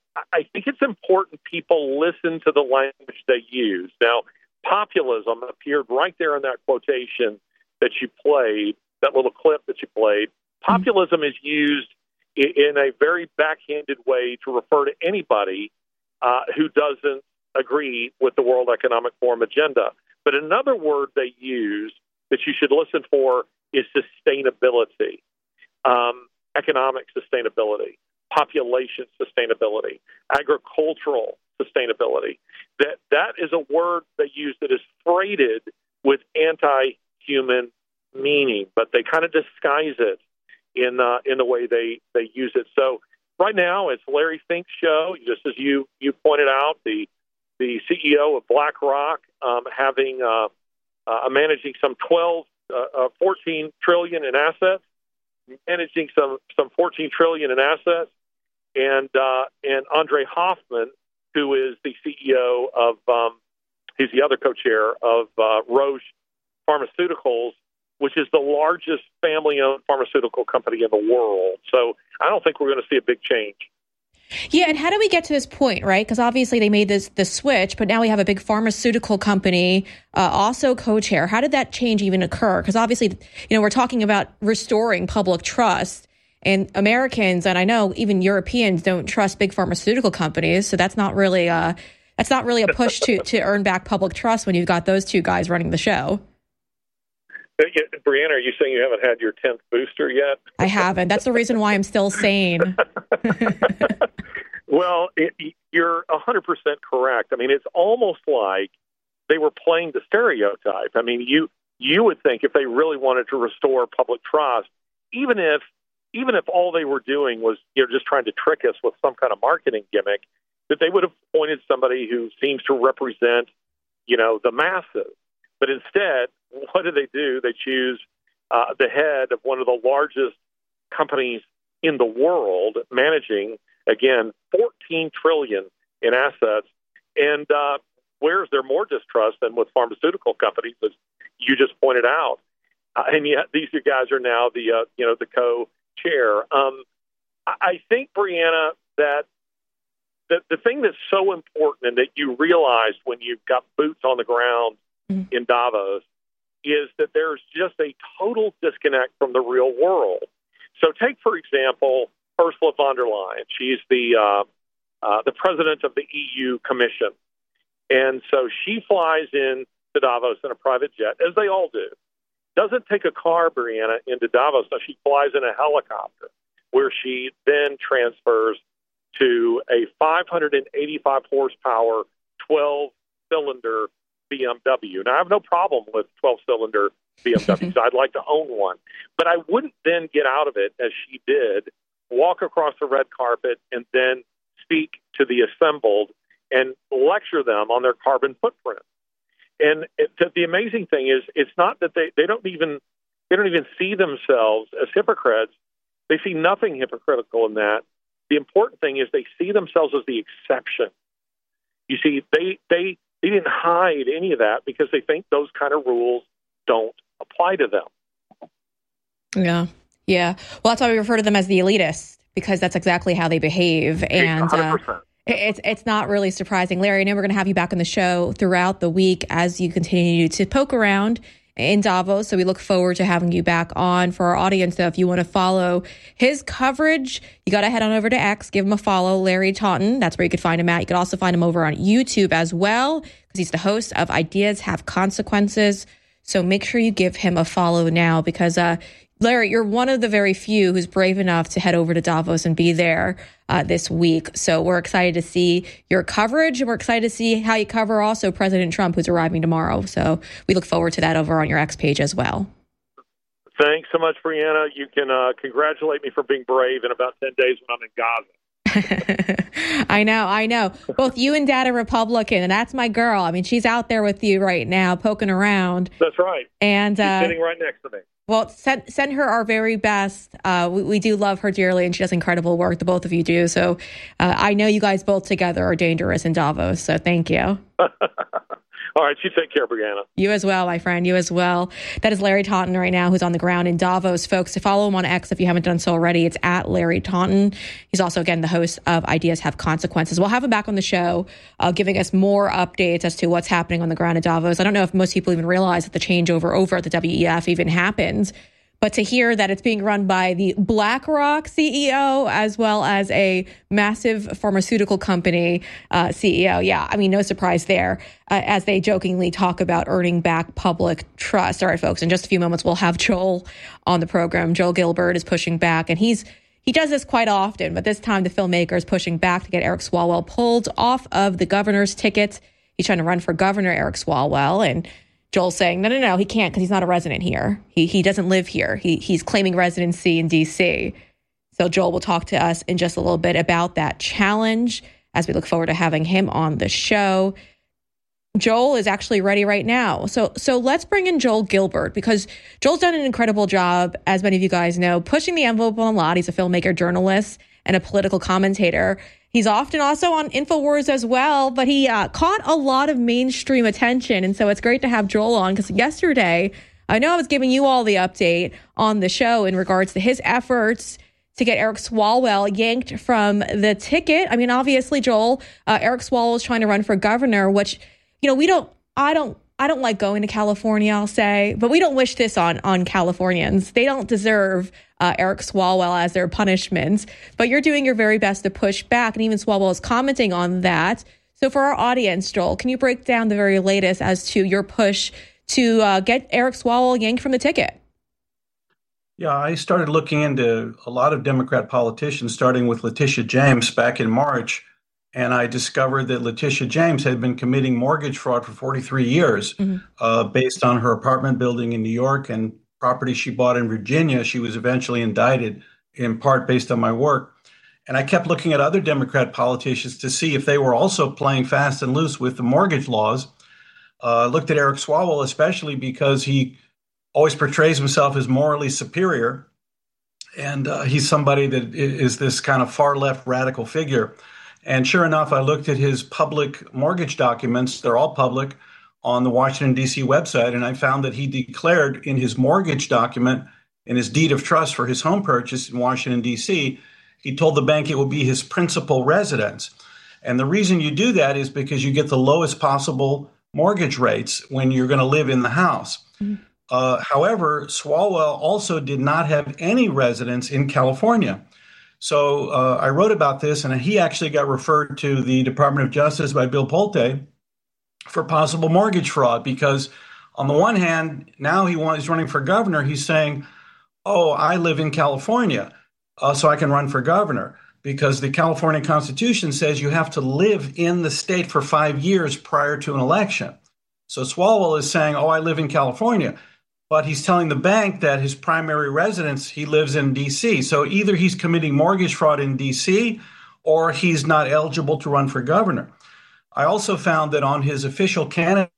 I think it's important people listen to the language they use. Now, populism appeared right there in that quotation that you played, that little clip that you played. Populism is used in a very backhanded way to refer to anybody uh, who doesn't agree with the World Economic Forum agenda. But another word they use that you should listen for is sustainability, um, economic sustainability, population sustainability, agricultural sustainability. That that is a word they use that is freighted with anti-human meaning, but they kind of disguise it in uh, in the way they, they use it. So right now it's Larry Fink's show, just as you, you pointed out, the the C E O of BlackRock um, having uh, uh, managing some twelve, uh, uh, fourteen trillion in assets, managing some some fourteen trillion in assets. and uh, and Andre Hoffman, who is the C E O of, um, he's the other co-chair of uh, Roche Pharmaceuticals, which is the largest family-owned pharmaceutical company in the world. So I don't think we're going to see a big change. Yeah, and how do we get to this point, right? Because obviously they made this the switch, but now we have a big pharmaceutical company, uh, also co-chair. How did that change even occur? Because obviously, you know, we're talking about restoring public trust, and Americans, and I know even Europeans, don't trust big pharmaceutical companies. So that's not really a that's not really a push to to earn back public trust when you've got those two guys running the show. Brianna, are you saying you haven't had your tenth booster yet? I haven't. That's the reason why I'm still sane. Well, it, you're one hundred percent correct. I mean, it's almost like they were playing the stereotype. I mean, you you would think if they really wanted to restore public trust, even if even if all they were doing was, you know, just trying to trick us with some kind of marketing gimmick, that they would have appointed somebody who seems to represent, you know, the masses. But instead, what do they do? They choose uh, the head of one of the largest companies in the world, managing, again, fourteen trillion dollars in assets. And uh, where is there more distrust than with pharmaceutical companies, as you just pointed out? Uh, and yet these two guys are now the, uh, you know, the co-chair. Um, I think, Brianna, that the, the thing that's so important and that you realize when you've got boots on the ground mm-hmm. in Davos is that there's just a total disconnect from the real world. So take, for example, Ursula von der Leyen. She's the uh, uh, the president of the E U Commission. And so she flies in to Davos in a private jet, as they all do. Doesn't take a car, Brianna, into Davos. No, she flies in a helicopter, where she then transfers to a five hundred eighty-five horsepower, twelve-cylinder B M W. Now, I have no problem with twelve-cylinder B M Ws. I'd like to own one. But I wouldn't then get out of it, as she did, walk across the red carpet and then speak to the assembled and lecture them on their carbon footprint. And it, the amazing thing is, it's not that they, they don't even they don't even see themselves as hypocrites. They see nothing hypocritical in that. The important thing is they see themselves as the exception. You see, they they they didn't hide any of that because they think those kind of rules don't apply to them. Yeah, yeah. Well, that's why we refer to them as the elitists, because that's exactly how they behave. And uh, it's it's not really surprising. Larry, I know we're going to have you back on the show throughout the week as you continue to poke around in Davos. So we look forward to having you back on. For our audience, though, if you want to follow his coverage, you got to head on over to X, give him a follow, Larry Taunton. That's where you could find him at. You could also find him over on YouTube as well, because he's the host of Ideas Have Consequences. So make sure you give him a follow now, because uh, Larry, you're one of the very few who's brave enough to head over to Davos and be there uh, this week. So we're excited to see your coverage, and we're excited to see how you cover also President Trump, who's arriving tomorrow. So we look forward to that over on your X page as well. Thanks so much, Brianna. You can uh, congratulate me for being brave in about ten days when I'm in Gaza. I know, I know. Both you and Dad are Republican, and that's my girl. I mean, she's out there with you right now, poking around. That's right. And she's uh, sitting right next to me. Well, send send her our very best. Uh, we, we do love her dearly, and she does incredible work. The both of you do. So uh, I know you guys both together are dangerous in Davos. So thank you. All right, you take care, Brianna. You as well, my friend. You as well. That is Larry Taunton right now, who's on the ground in Davos. Folks, to follow him on X if you haven't done so already, it's at Larry Taunton. He's also, again, the host of Ideas Have Consequences. We'll have him back on the show, uh, giving us more updates as to what's happening on the ground at Davos. I don't know if most people even realize that the changeover over at the W E F even happened. But to hear that it's being run by the BlackRock C E O as well as a massive pharmaceutical company uh, C E O, yeah, I mean, no surprise there, uh, as they jokingly talk about earning back public trust. All right, folks, in just a few moments, we'll have Joel on the program. Joel Gilbert is pushing back, and he's he does this quite often, but this time the filmmaker is pushing back to get Eric Swalwell pulled off of the governor's ticket. He's trying to run for governor, Eric Swalwell, and Joel's saying, no, no, no, he can't because he's not a resident here. He he doesn't live here. He He's claiming residency in D C. So Joel will talk to us in just a little bit about that challenge as we look forward to having him on the show. Joel is actually ready right now. So so let's bring in Joel Gilbert, because Joel's done an incredible job, as many of you guys know, pushing the envelope on a lot. He's a filmmaker, journalist, and a political commentator. He's often also on InfoWars as well, but he uh, caught a lot of mainstream attention. And so it's great to have Joel on, because yesterday, I know I was giving you all the update on the show in regards to his efforts to get Eric Swalwell yanked from the ticket. I mean, obviously, Joel, uh, Eric Swalwell is trying to run for governor, which, you know, we don't, I don't, I don't like going to California, I'll say, but we don't wish this on, on Californians. They don't deserve uh, Eric Swalwell as their punishment, but you're doing your very best to push back. And even Swalwell is commenting on that. So for our audience, Joel, can you break down the very latest as to your push to uh, get Eric Swalwell yanked from the ticket? Yeah, I started looking into a lot of Democrat politicians, starting with Letitia James back in March. And I discovered that Letitia James had been committing mortgage fraud for forty-three years, mm-hmm. uh, based on her apartment building in New York and property she bought in Virginia. She was eventually indicted, in part based on my work. And I kept looking at other Democrat politicians to see if they were also playing fast and loose with the mortgage laws. I uh, looked at Eric Swalwell, especially because he always portrays himself as morally superior. And uh, he's somebody that is this kind of far left radical figure. And sure enough, I looked at his public mortgage documents. They're all public on the Washington, D C website. And I found that he declared in his mortgage document, in his deed of trust for his home purchase in Washington, D C, he told the bank it would be his principal residence. And the reason you do that is because you get the lowest possible mortgage rates when you're going to live in the house. Mm-hmm. Uh, however, Swalwell also did not have any residence in California. So uh, I wrote about this, and he actually got referred to the Department of Justice by Bill Pulte for possible mortgage fraud, because on the one hand, now he wants, he's running for governor. He's saying, oh, I live in California, uh, so I can run for governor, because the California Constitution says you have to live in the state for five years prior to an election. So Swalwell is saying, oh, I live in California. But he's telling the bank that his primary residence, he lives in D C. So either he's committing mortgage fraud in D C or he's not eligible to run for governor. I also found that on his official candidate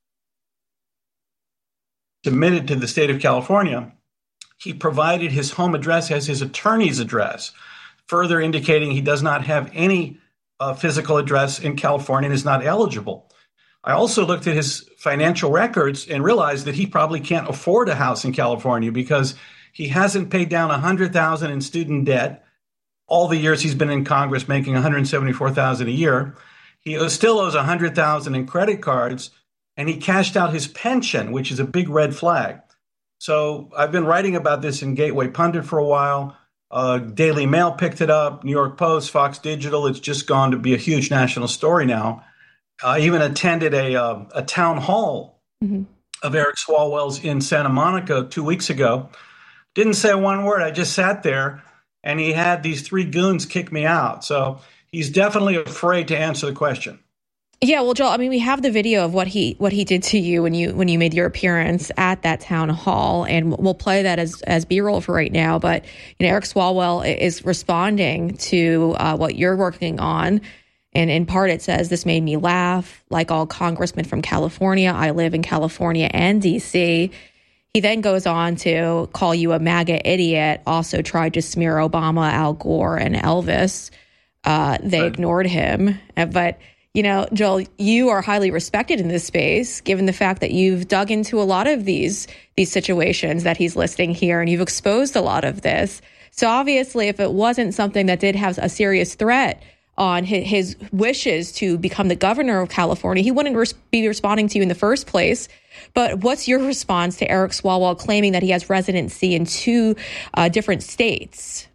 submitted to the state of California, he provided his home address as his attorney's address, further indicating he does not have any uh, physical address in California and is not eligible. I also looked at his financial records and realized that he probably can't afford a house in California, because he hasn't paid down one hundred thousand dollars in student debt all the years he's been in Congress, making one hundred seventy-four thousand dollars a year. He still owes one hundred thousand dollars in credit cards, and he cashed out his pension, which is a big red flag. So I've been writing about this in Gateway Pundit for a while. Uh, Daily Mail picked it up, New York Post, Fox Digital. It's just gone to be a huge national story now. I even attended a uh, a town hall mm-hmm. of Eric Swalwell's in Santa Monica two weeks ago. Didn't say one word. I just sat there, and he had these three goons kick me out. So he's definitely afraid to answer the question. Yeah, well, Joel, I mean, we have the video of what he what he did to you when you when you made your appearance at that town hall, and we'll play that as as B-roll for right now. But you know, Eric Swalwell is responding to uh, what you're working on. And in part, it says, this made me laugh. Like all congressmen from California, I live in California and D C. He then goes on to call you a MAGA idiot, also tried to smear Obama, Al Gore, and Elvis. Uh, they right. ignored him. But, you know, Joel, you are highly respected in this space, given the fact that you've dug into a lot of these, these situations that he's listing here, and you've exposed a lot of this. So obviously, if it wasn't something that did have a serious threat on his wishes to become the governor of California, he wouldn't res- be responding to you in the first place. But what's your response to Eric Swalwell claiming that he has residency in two uh, different states?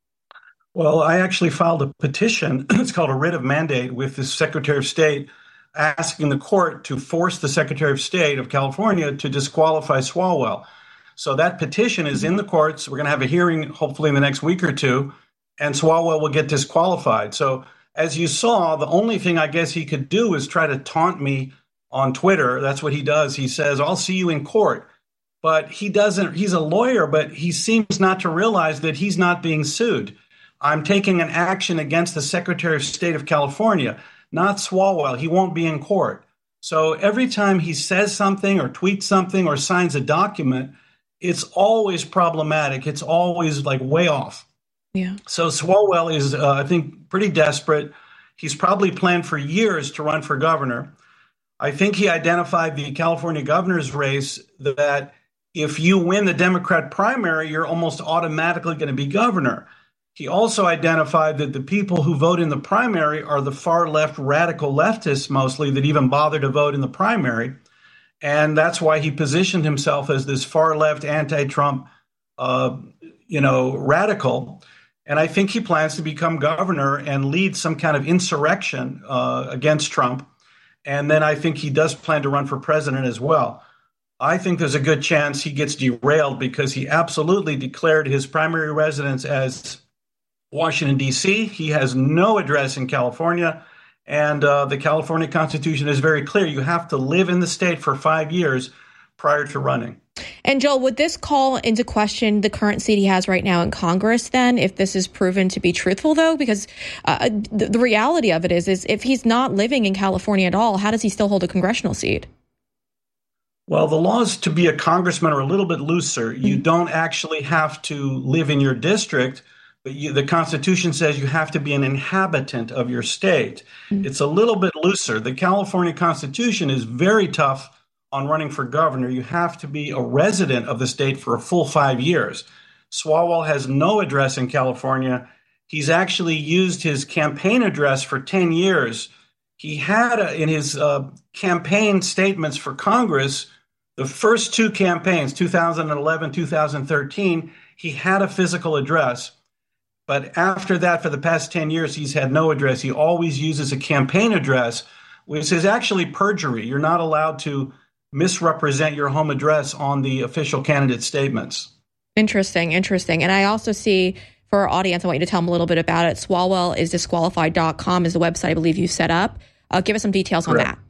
Well, I actually filed a petition. It's called a writ of mandate with the Secretary of State, asking the court to force the Secretary of State of California to disqualify Swalwell. So that petition is in the courts. We're going to have a hearing hopefully in the next week or two, and Swalwell will get disqualified. So as you saw, the only thing I guess he could do is try to taunt me on Twitter. That's what he does. He says, I'll see you in court. But he doesn't, he's a lawyer, but he seems not to realize that he's not being sued. I'm taking an action against the Secretary of State of California, not Swalwell. He won't be in court. So every time he says something or tweets something or signs a document, it's always problematic. It's always like way off. Yeah. So Swalwell is, uh, I think, pretty desperate. He's probably planned for years to run for governor. I think he identified the California governor's race that if you win the Democrat primary, you're almost automatically going to be governor. He also identified that the people who vote in the primary are the far left radical leftists mostly that even bother to vote in the primary. And that's why he positioned himself as this far left anti-Trump, uh, you know, radical. And I think he plans to become governor and lead some kind of insurrection uh, against Trump. And then I think he does plan to run for president as well. I think there's a good chance he gets derailed because he absolutely declared his primary residence as Washington, D C. He has no address in California. And uh, the California Constitution is very clear. You have to live in the state for five years prior to running. And Joel, would this call into question the current seat he has right now in Congress then, if this is proven to be truthful, though? Because uh, the, the reality of it is, is if he's not living in California at all, how does he still hold a congressional seat? Well, the laws to be a congressman are a little bit looser. Mm-hmm. You don't actually have to live in your district, but you, the Constitution says you have to be an inhabitant of your state. Mm-hmm. It's a little bit looser. The California Constitution is very tough on running for governor. You have to be a resident of the state for a full five years. Swalwell has no address in California. He's actually used his campaign address for ten years. He had a, in his uh, campaign statements for Congress, the first two campaigns, two thousand eleven, two thousand thirteen, he had a physical address. But after that, for the past ten years, he's had no address. He always uses a campaign address, which is actually perjury. You're not allowed to misrepresent your home address on the official candidate statements. Interesting, interesting. And I also see, for our audience, I want you to tell them a little bit about it. Swalwell is disqualified dot com is the website I believe you set up. Uh, give us some details Correct. on that.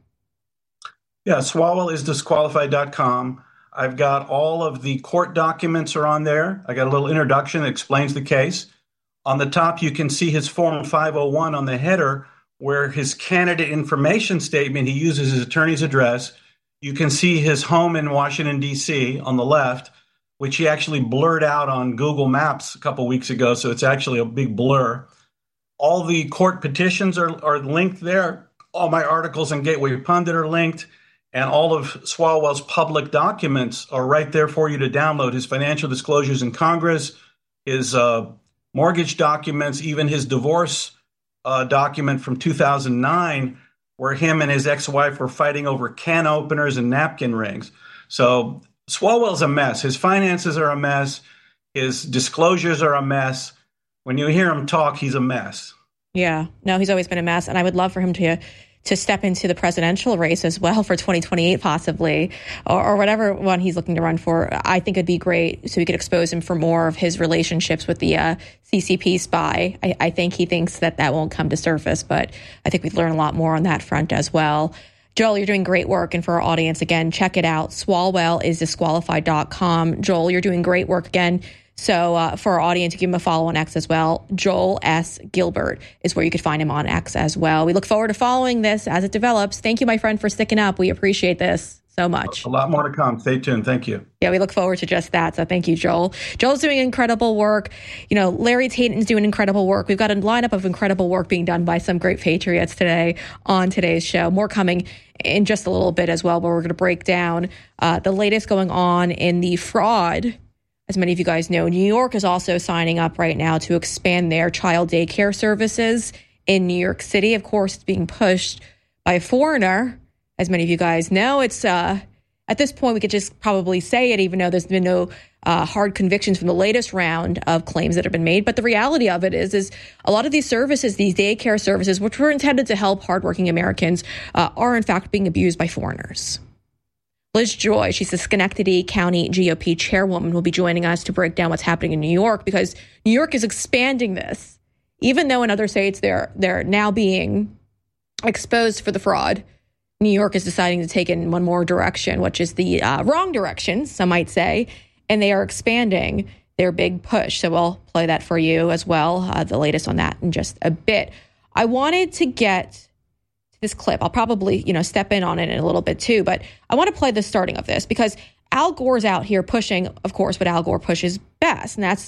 Yeah, Swalwell is disqualified dot com. I've got all of the court documents are on there. I got a little introduction that explains the case. On the top, you can see his Form five oh one on the header, where his candidate information statement, he uses his attorney's address. You can see his home in Washington, D C on the left, which he actually blurred out on Google Maps a couple weeks ago, so it's actually a big blur. All the court petitions are, are linked there. All my articles on Gateway Pundit are linked, and all of Swalwell's public documents are right there for you to download. His financial disclosures in Congress, his uh, mortgage documents, even his divorce uh, document from two thousand nine, where him and his ex-wife were fighting over can openers and napkin rings. So Swalwell's a mess. His finances are a mess. His disclosures are a mess. When you hear him talk, he's a mess. Yeah, no, he's always been a mess. And I would love for him to to step into the presidential race as well for twenty twenty-eight, possibly, or, or whatever one he's looking to run for. I think it'd be great so we could expose him for more of his relationships with the uh, C C P spy. I, I think he thinks that that won't come to surface, but I think we'd learn a lot more on that front as well. Joel, you're doing great work. And for our audience, again, check it out. Swalwell is disqualified dot com. Joel, you're doing great work again. So uh, for our audience, give him a follow on X as well. Joel S. Gilbert is where you could find him on X as well. We look forward to following this as it develops. Thank you, my friend, for sticking up. We appreciate this so much. A lot more to come. Stay tuned. Thank you. Yeah, we look forward to just that. So thank you, Joel. Joel's doing incredible work. You know, Larry Taten's doing incredible work. We've got a lineup of incredible work being done by some great patriots today on today's show. More coming in just a little bit as well, but we're going to break down uh, the latest going on in the fraud. As many of you guys know, New York is also signing up right now to expand their child daycare services in New York City. Of course, it's being pushed by a foreigner. As many of you guys know, it's uh, at this point, we could just probably say it, even though there's been no uh, hard convictions from the latest round of claims that have been made. But the reality of it is, is a lot of these services, these daycare services, which were intended to help hardworking Americans, uh, are in fact being abused by foreigners. Liz Joy, she's the Schenectady County G O P chairwoman, will be joining us to break down what's happening in New York, because New York is expanding this. Even though in other states they're they're now being exposed for the fraud, New York is deciding to take it in one more direction, which is the uh, wrong direction, some might say, and they are expanding their big push. So we'll play that for you as well, uh, the latest on that in just a bit. I wanted to get this clip. I'll probably, you know, step in on it in a little bit too, but I want to play the starting of this because Al Gore's out here pushing, of course, what Al Gore pushes best, and that's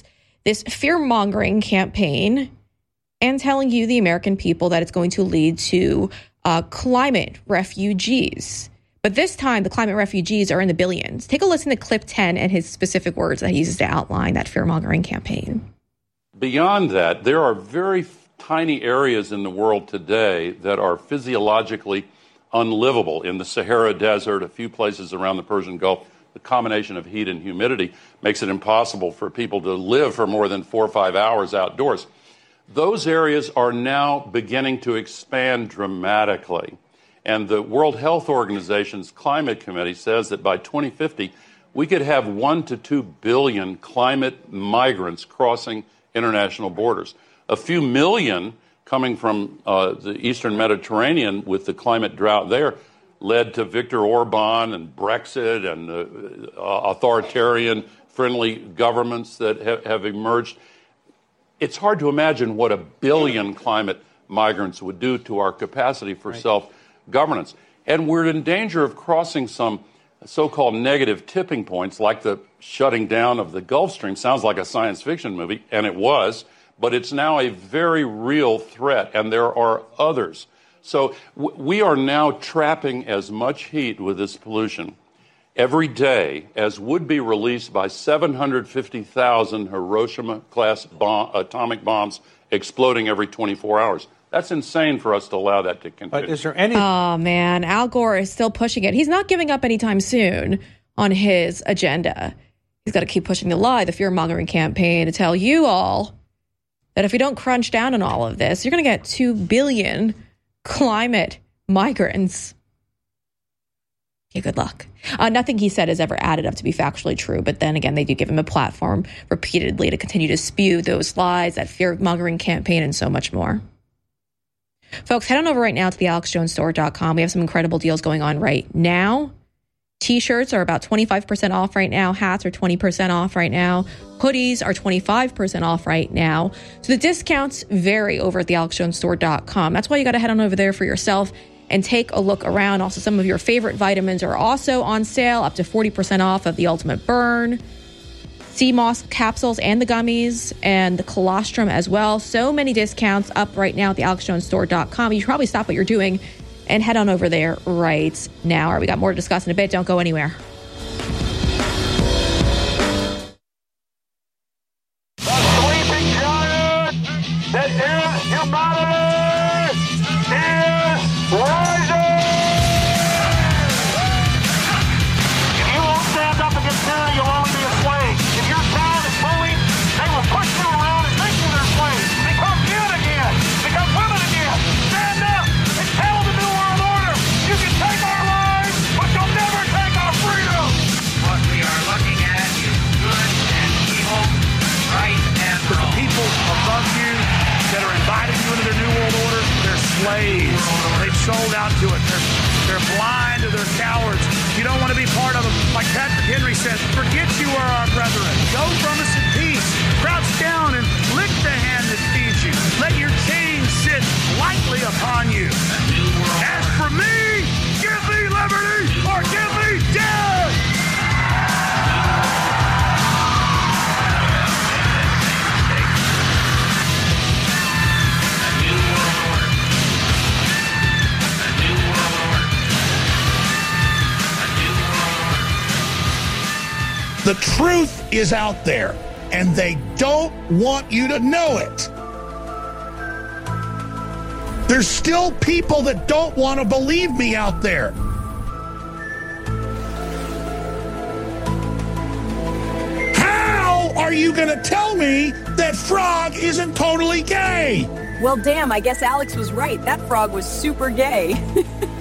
this fear-mongering campaign and telling you, the American people, that it's going to lead to uh, climate refugees. But this time, the climate refugees are in the billions. Take a listen to clip ten and his specific words that he uses to outline that fear-mongering campaign. Beyond that, there are very tiny areas in the world today that are physiologically unlivable. In the Sahara Desert, a few places around the Persian Gulf, the combination of heat and humidity makes it impossible for people to live for more than four or five hours outdoors. Those areas are now beginning to expand dramatically. And the World Health Organization's Climate Committee says that by twenty fifty, we could have one to two billion climate migrants crossing international borders. A few million coming from uh, the Eastern Mediterranean with the climate drought there led to Viktor Orban and Brexit and the uh, authoritarian-friendly governments that ha- have emerged. It's hard to imagine what a billion climate migrants would do to our capacity for right. self-governance. And we're in danger of crossing some so-called negative tipping points, like the shutting down of the Gulf Stream. Sounds like a science fiction movie, and it was, but it's now a very real threat, and there are others. So w- we are now trapping as much heat with this pollution every day as would be released by seven hundred fifty thousand Hiroshima-class bomb, atomic bombs exploding every twenty-four hours. That's insane for us to allow that to continue. But is there any... Oh, man. Al Gore is still pushing it. He's not giving up anytime soon on his agenda. He's got to keep pushing the lie, the fear-mongering campaign, to tell you all that if we don't crunch down on all of this, you're going to get two billion climate migrants. Yeah, good luck. Uh, nothing he said has ever added up to be factually true, but then again, they do give him a platform repeatedly to continue to spew those lies, that fear-mongering campaign, and so much more. Folks, head on over right now to the alex jones store dot com. We have some incredible deals going on right now. T-shirts are about twenty-five percent off right now. Hats are twenty percent off right now. Hoodies are twenty-five percent off right now. So the discounts vary over at the alex jones store dot com. That's why you got to head on over there for yourself and take a look around. Also, some of your favorite vitamins are also on sale, up to forty percent off of the Ultimate Burn, sea moss capsules and the gummies, and the colostrum as well. So many discounts up right now at the alex jones store dot com. You should probably stop what you're doing and head on over there right now. All right, we got more to discuss in a bit. Don't go anywhere. The sleeping giant that is humanity is rising! If you won't stand up against tyranny, you'll only be a slave. If your town is bullied, they will push you around and make you their slaves. Become men again. Become women again. Stand up and tell the New World Order, you can take our lives, but you'll never take our freedom. What we are looking at is good and evil, right and But the wrong. people above you that are inviting you into their New World Order, they're slaves. They've sold out to it. They're, they're blind or they're cowards. You don't want to be part of them. Like Patrick Henry said, forget you are our brethren. Go from us in peace. Crouch down and lick the hand that feeds you. Let your chains sit lightly upon you. As for me, give me liberty or give me death. The truth is out there, and they don't want you to know it. There's still people that don't want to believe me out there. How are you going to tell me that Frog isn't totally gay? Well, damn, I guess Alex was right. That frog was super gay.